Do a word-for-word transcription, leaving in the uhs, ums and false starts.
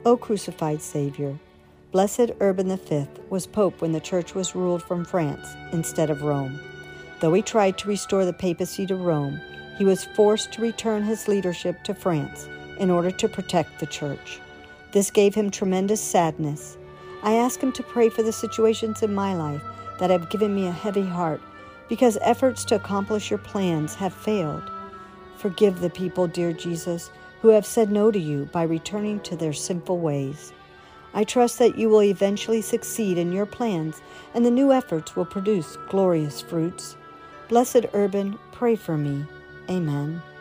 O crucified Savior, Blessed Urban the Fifth was Pope when the Church was ruled from France instead of Rome. Though he tried to restore the papacy to Rome, he was forced to return his leadership to France in order to protect the Church. This gave him tremendous sadness. I ask him to pray for the situations in my life that have given me a heavy heart, because efforts to accomplish your plans have failed. Forgive the people, dear Jesus, who have said no to you by returning to their sinful ways. I trust that you will eventually succeed in your plans and the new efforts will produce glorious fruits. Blessed Urban, pray for me. Amen.